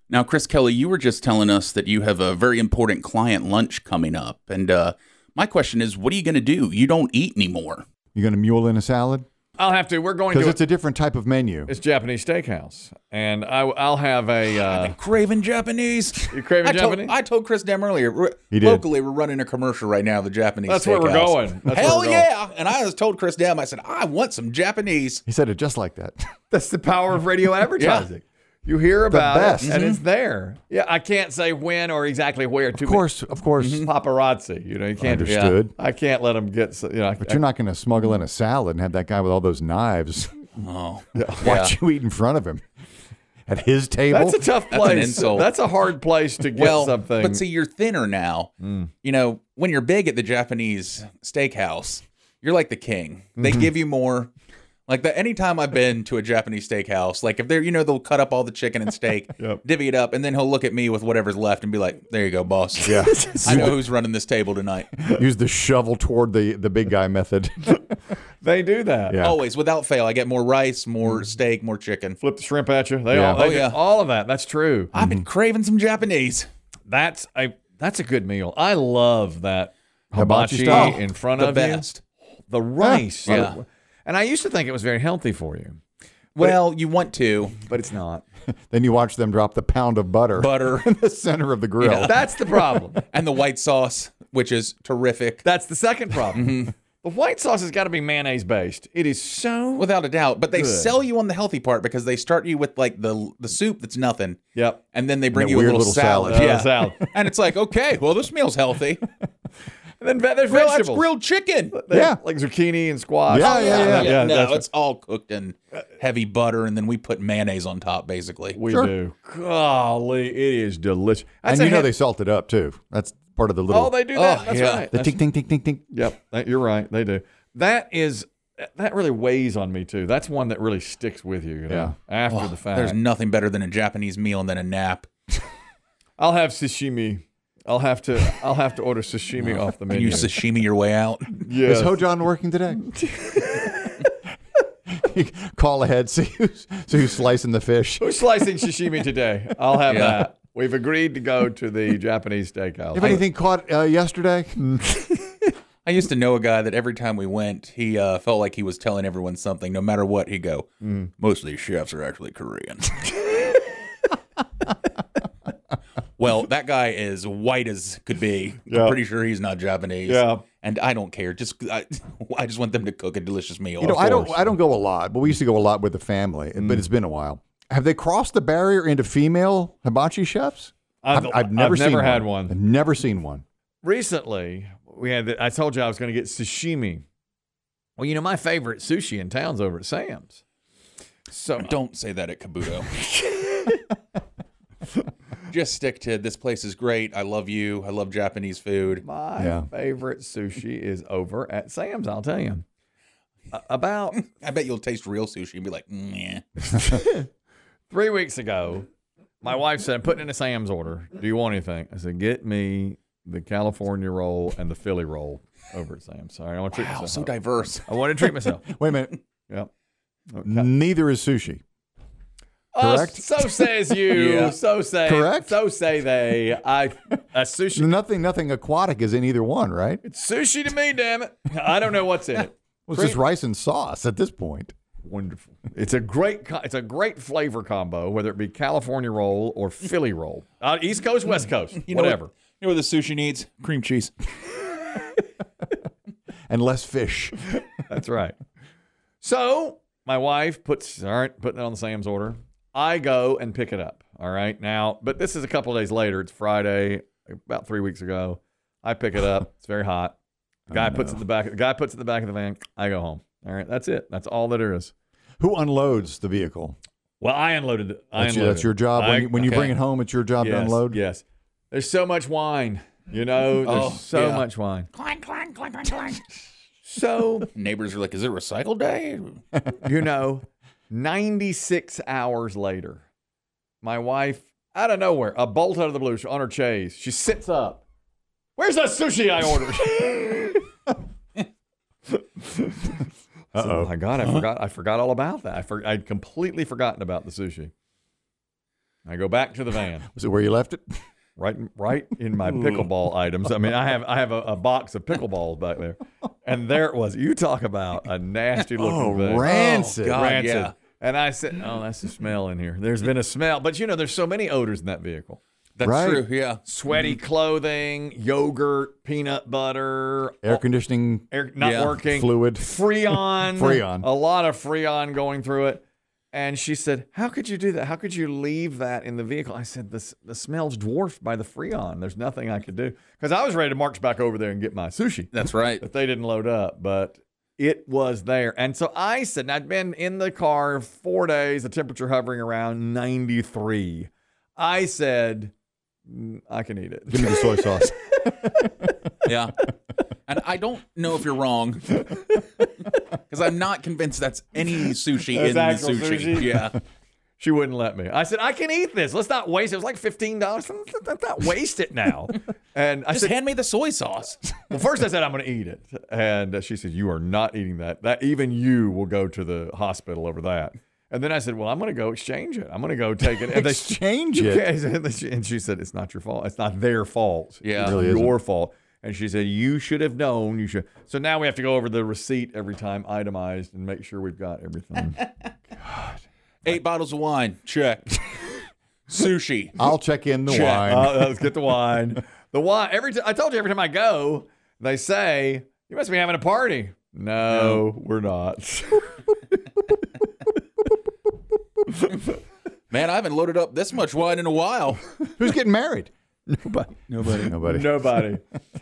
Now, Chris Kelly, you were just telling us that you have a very important client lunch coming up. And my question is, what are you going to do? You don't eat anymore. You going to mule in a salad? I'll have to. We're going to. Because it's a different type of menu. It's Japanese steakhouse. And I'll have a. I've been craving Japanese. You craving Japanese? I told Chris Dem earlier. He did. Locally, we're running a commercial right now, the Japanese That's steakhouse. where we're going. That's Hell where we're going. yeah. And I just told Chris Dem, I said, I want some Japanese. He said it just like that. That's the power of radio advertising. You hear about best. it, and it's there. Yeah, I can't say when or exactly where. Of course. Paparazzi. You know, you can't. Understood. Yeah, I can't let them get. But you're not going to smuggle in a salad and have that guy with all those knives Oh, watch you eat in front of him at his table. That's a tough place. That's an insult. That's a hard place to get something. But see, you're thinner now. You know, when you're big at the Japanese steakhouse, you're like the king. They give you more. Like anytime I've been to a Japanese steakhouse, like if they're, they'll cut up all the chicken and steak, divvy it up, and then he'll look at me with whatever's left and be like, "There you go, boss. Yeah. I know who's running this table tonight." Use the shovel toward the big guy method. They do that. Yeah. Always, without fail. I get more rice, more steak, more chicken. Flip the shrimp at you. They Yeah. all. They do all of that. That's true. I've been craving some Japanese. That's a good meal. I love that Hibachi hibachi style. in front The of best. you. The rice. Yeah. And I used to think it was very healthy for you, Well, you want to. but it's not. Then you watch them drop the pound of butter in the center of the grill. Yeah. That's the problem. And the white sauce, which is terrific. That's the second problem. The white sauce has got to be mayonnaise based. It is so. Without a doubt. But they Good. sell you on the healthy part because they start you with like the soup that's nothing. Yep. And then they bring that you a weird little little salad. salad. Yeah. Salad. And it's like, okay, well, this meal's healthy. And then there's Well, that's vegetables. grilled chicken. Yeah. Like zucchini and squash. Yeah. No, that's it's all cooked in heavy butter, and then we put mayonnaise on top, basically. we Sure. do. Golly, it is delicious. That's And a they salt it up too. That's part of the little. Oh, they do that. Oh, That's yeah. right. the That's- tink, tink, tink, tink, tink. Yep, you're right. They do. That really weighs on me too. That's one that really sticks with you. After the fact. There's nothing better than a Japanese meal and then a nap. I'll have sashimi. I'll have to order sashimi off the And menu. you sashimi your way out. Yes. Is Hojon working today? You call ahead, see who's slicing the fish. Who's slicing sashimi today? I'll have Yeah. that. We've agreed to go to the Japanese steakhouse. Have anything caught yesterday? I used to know a guy that every time we went, he felt like he was telling everyone something. No matter what, he'd go, most of these chefs are actually Korean. Well, that guy is white as could be. Yeah. I'm pretty sure he's not Japanese. Yeah. And I don't care. I just want them to cook a delicious meal. I don't go a lot, but we used to go a lot with the family. But it's been a while. Have they crossed the barrier into female hibachi chefs? I've never had one. I've never seen one. Recently, I told you I was going to get sashimi. Well, my favorite sushi in town's over at Sam's. So Don't say that at Kabuto. Just stick to this place is great. I love you. I love Japanese food. my favorite sushi is over at Sam's, I'll tell you. I bet you'll taste real sushi and be like, meh. 3 weeks ago, my wife said, I'm putting in a Sam's order. Do you want anything? I said, get me the California roll and the Philly roll over at Sam's. Sorry, I want to treat Wow, myself. so diverse. I want to treat myself. Wait a minute. Yep. Neither is sushi. Correct? So says you. Yeah. So say. Correct? So say they. A sushi. Nothing aquatic is in either one, right? It's sushi to me, damn it. I don't know what's in it. Well, it's just rice and sauce at this point. Wonderful. It's a great flavor combo, whether it be California roll or Philly roll. East Coast, West Coast, whatever. You know what the sushi needs? Cream cheese. And less fish. That's right. So my wife putting it on the Sam's order. I go and pick it up. All right. Now, but this is a couple of days later. It's Friday, about 3 weeks ago. I pick it up. It's very hot. The guy puts it in the back. The guy puts it in the back of the van. I go home. All right. That's it. That's all that there is. Who unloads the vehicle? Well, I unloaded it. That's your job. When you bring it home, it's your job to unload? Yes. There's so much wine. There's so much wine. Clang, clang, clang, clang, clang. So, Neighbors are like, is it recycle day? 96 hours later, my wife, out of nowhere, a bolt out of the blue, she's on her chaise. She sits up. Where's that sushi I ordered? Oh my God, I forgot all about that. I'd completely forgotten about the sushi. I go back to the van. Was it where you left it? Right in my pickleball items. I mean, I have a box of pickleballs back there, and there it was. You talk about a nasty looking thing. Rancid. Oh, God, Rancid. yeah. And I said, "Oh, that's the smell in here. There's been a smell, but there's so many odors in that vehicle: That's Right. true. Yeah. sweaty clothing, yogurt, peanut butter, Air conditioning air not Yeah. working, fluid. Freon, Freon. a lot of Freon going through it." And she said, "How could you do that? How could you leave that in the vehicle?" I said, the smell's dwarfed by the Freon. There's nothing I could do. Because I was ready to march back over there and get my sushi That's right. that they didn't load up, but it was there. And so I said, and I'd been in the car 4 days, the temperature hovering around 93. I said, I can eat it. Give me the soy sauce. Yeah. And I don't know if you're wrong because I'm not convinced that's any sushi That's in the actual sushi. sushi? Yeah. She wouldn't let me. I said, I can eat this. Let's not waste it. It was like $15. Let's not waste it now. And I Just said, hand me the soy sauce. well, first I said, I'm going to eat it. And she said, you are not eating that. That even you will go to the hospital over that. And then I said, well, I'm going to go exchange it. I'm going to go take it. And they Exchange it. And she said, it's not your fault. It's not their fault. Yeah. It's It really your fault. And she said, you should have known. You should. So now we have to go over the receipt every time, itemized, and make sure we've got everything. 8 bottles of wine. Check. Sushi. I'll check in the Check. wine. Let's get the wine. The wine. I told you every time I go, they say, you must be having a party. No, we're not. Man, I haven't loaded up this much wine in a while. Who's getting married? Nobody. Nobody. Nobody.